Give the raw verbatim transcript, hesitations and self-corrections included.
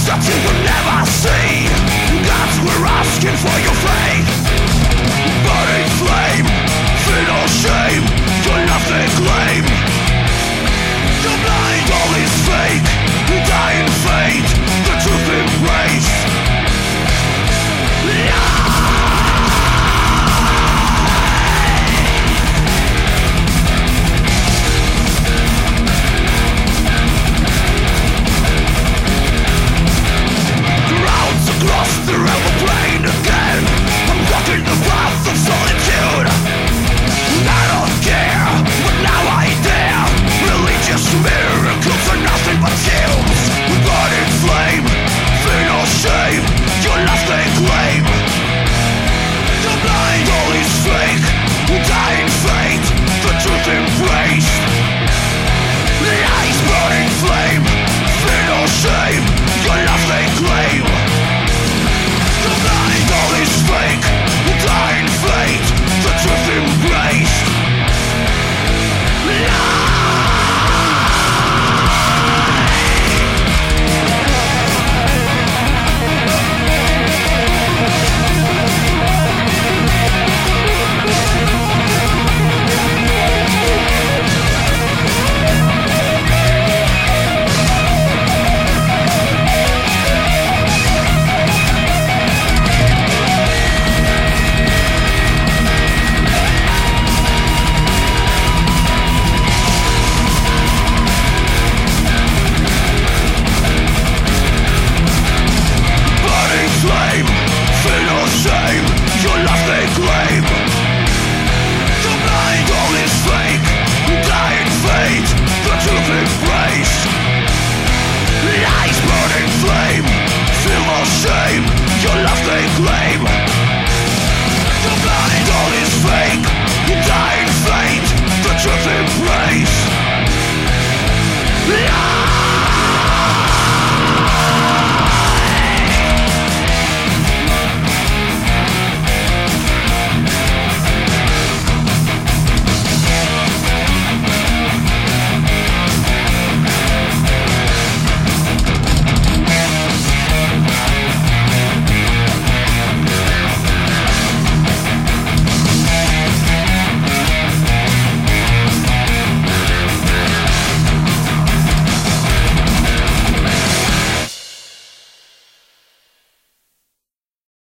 that you will never see. Gods, we're asking for your faith. Burning flame, fear no shame, your love they claim. You're blind, all is fake, dying fate, the truth embrace. Crowds across the rebel plain again. I'm walking the path of solitude. I don't care, but now I dare. Religious miracles are nothing but tunes. Burning flame, fear no shame, your love they claim. You're blind, all is fake, dying fate, the truth embraced. The eyes burning flame, fear no shame, your love they claim. You're blind, all is fake, dying fate, the truth embraced. Shame, your love they claim.